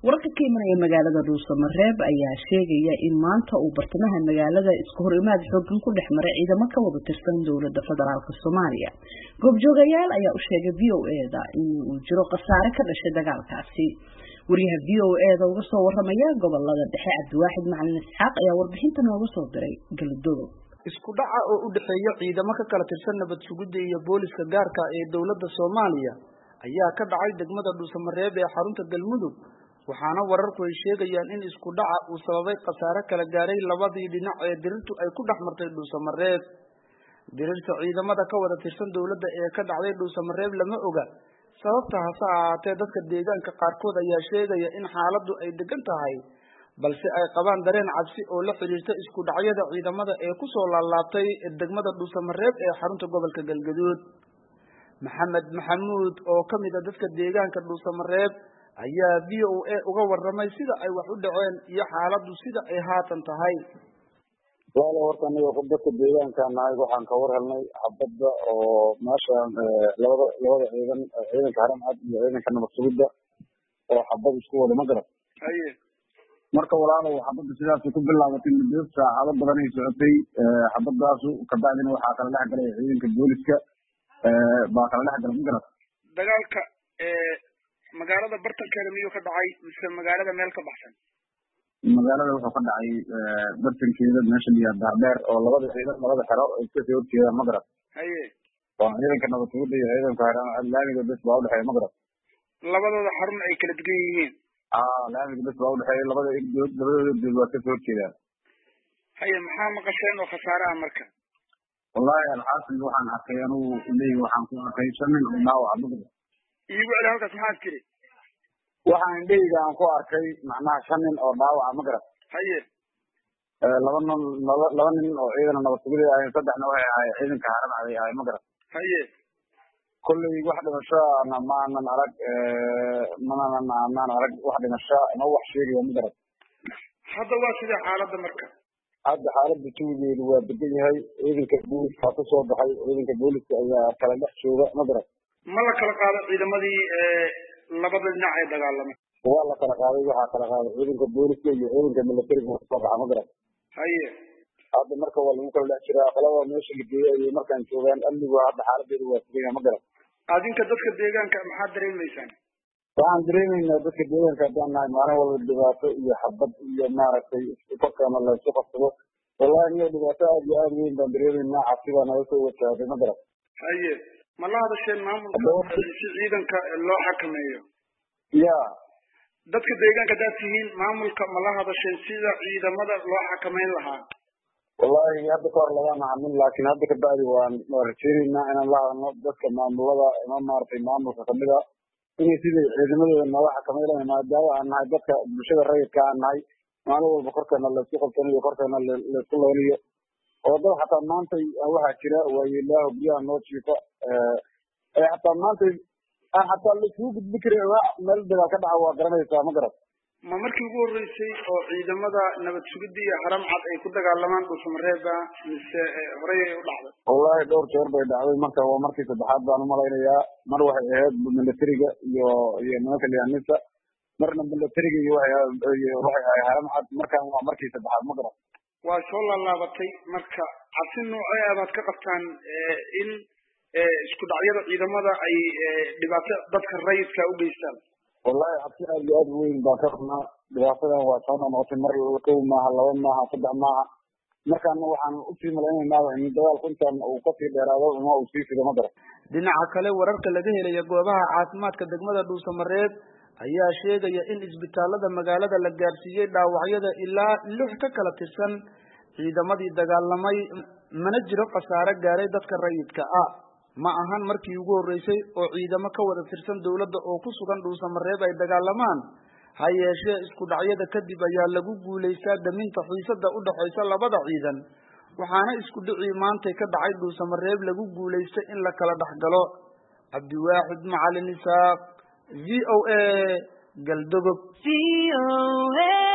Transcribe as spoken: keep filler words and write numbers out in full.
wararka ka imanaya magaalada Dhuusamareeb ayaa sheegaya in maanta uu bartamaha magaalada isku horimaad xooggan ku dhex maray ciidamo ka wada tirsan dawladda federaalka Soomaaliya. Goobjoogayaal ayaa u sheegay V O A-da in uu jiro khasaare ka dhashay dagaalkaasi. Wariyaha V O A-da uga soo waramaya gobolada dhexe Cabdiwaaxid Macalin Isxaaq ayaa warbixinta nooga soo diray Galdogo. isku dhaca oo u dhaxeeya ciidamo ka kala tirsan nabad sugidda iyo booliska gaarka ee dawladda Soomaaliya ayaa ka dhacay degmada Dhuusamareeb ee xarunta Galmudug. waxaana wararku ay sheegayaan in isku dhaca uu sababay khasaare kala gaaray labadii dhinac ee dirirtu ay ku dhaxmartay Dhuusamareeb. dirirta ciidamada ka wada tirsan dawladda ee ka dhacday Dhuusamareeb lama oga sababta hase ahaatee dadka deegaanka qaarkood ayaa sheegaya in xaaladdu ay degan tahay balse ay qabaan dareen cabsi oo la xiriirta isku dhacyada ciidamada ee ku soo laalaabtay degmada Dhuusamareeb ee xarunta gobolka Galgaduud. Maxamed Maxamuud oo ka mid ah dadka deegaanka Dhuusamareeb ayaa V O A uga waramay sida ay wax u dhaceen iyo xaaladdu sida ay haatan tahay. wala horta aniga dadka deegaanka nahay waxaan ka war helnay xabadda oo meesha labada labada ciidan ciidanka haram cad iyo ciidanka nabad sugidda oo xabad isku wada ma garan haye marka walaalow xabadda sidaas ku bilaabatay muddo saacado badan ay socotay xabaddaas ka bacdina waxaa kala dhex galay ciidanka booliska baa kala dhex galay ma garan dagaalka ee magaalada bartankeeda miyuu ka dhacay mise magaalada meel ka baxsan? magaalada wuxuu ka dhacay bartankeeda meesha la yiraahdo dheer oo labada ciidan labada xero ay ka soo horjeedaan ma garan haye oo ciidanka nabad sugidda iyo ciidanka haram cad laamiga bes baa u dhexeeya ma garan labadooda xarun ay kala duwan yihiin ah laamiga bes baa u dhexeeya labada igdood labadooda igdood waa ka soo horjeedaan haye maxaa maqasheen oo khasaare ah marka? wallahi alxaasil waxaan arkay anuu leeyahay waxaan ku arkay shan nin oo dhaawac ma garan iigu celi halkaas maxaad tiri? waxaan indhahayga aan ku arkay macnaha shan nin oo dhaawaca ma garan haye laba nin laba nin oo ciidan nabad sugidda ah saddexna waxay ahaayeen ciidanka haram cad ay ahaayeen ma garan haye kolley wax dhimasho ana ma aanan arag mana aanan arag wax dhimasho ama wax sheegaya ma garan hadda waa sidee xaaladda marka? hadda xaaladda jawigeedu waa degan yahay ciidanka booliska ka soo baxay ciidanka booliska ayaa kala dhex jooga ma garan ma la kala qaado ciidamadii labada dhinac ee dagaalamay? waa la kala qaaday waxaa kala qaaday ciidanka booliska iyo ciidanka militariga ka soo baxa ma garan haye hadda marka waa lagu kala dhex jiraa qalaba meesha la geeyay ayay markaan joogaan amnigu hadda xaaladeedu waa sugan yahay ma garan adinka dadka deegaanka maxaad dareemaysaan? waxaan dareemaynaa dadka deegaanka haddaan nahay maalin walba dhibaato iyo xabad iyo maaragtay korkaana laysu qabsado wallahi aniga dhibaato aad iyo aad weyn baan dareemaynaa cabsi baa naga soo wajahday ma garan haye ma la hadasheen maamulka si ciidanka loo xakameeyo? ya dadka deegaanka hadaad tihiin maamulka ma la hadasheen sida ciidamada loo xakameyn lahaa? wallahi hadda ka hor labaana hadlin laakiin hadda ka bacdi waan rajeynaynaa inaan la hadalno dadka maamulada ama maaragtay maamulka kamid a inay sidai ciidamadooda nooga xakameynayaan maadaama aan nahay dadka bulshada rayidka aan nahay maalin walba korkeena laysku qabsanayo korkeena laysku leynayo oo dad xataa maanta waxaa jira waayeelaaho biyaha noo jiifa ee xataa maanta aan xataa laisugu gudbi karin meel dagaal ka dhaca waa garanaysaa ma garan ma markii ugu horreysay oo ciidamada nabad sugidda iyo haram cad ay ku dagaalamaan Dhuusamareeb mise horey ay u dhacday? wallahi dhowr jeer bay dhacday marka waa markii saddexaad baan u malaynayaa mar waxay ahayd militariga iyo iyo nimanka liyaanisa marna militariga iyo waxay ahayd haram cad markaan waa markii saddexaad ma garan waa soo laalaabatay marka cabsi noocee ah baad ka qabtaan in isku dhacyada ciidamada ay dhibaato dadka rayidka u geystaan? wallahi cabsi aad iyo aad weyn baan ka qabnaa dhibaatadan waa soo noqotay mar kow maaha laba maaha saddex maaha markaana waxaan usii malaynaynaa in dagaalku intaan uu kasii dheeraado ama uu sii fido ma garan dhinaca kale wararka laga helaya goobaha caafimaadka degmada Dhuusamareeb ayaa sheegaya in isbitaalada magaalada la gaarsiiyey dhaawacyada ilaa lix ka kala tirsan ciidamadii dagaalamay mana jiro khasaare gaaray dadka rayidka ah. ma ahan markii ugu horreysay oo ciidamo ka wada tirsan dawladda oo ku sugan Dhuusamareeb ay dagaalamaan ha yeeshee isku dhacyada kadib ayaa lagu guuleystaa daminta xiisadda u dhaxaysa labada ciidan waxaana isku dhicii maantay ka dhacay Dhuusamareeb lagu guuleystay in la kala dhaxgalo. Cabdiwaaxid Macalin Isxaaq V O A Galdogo.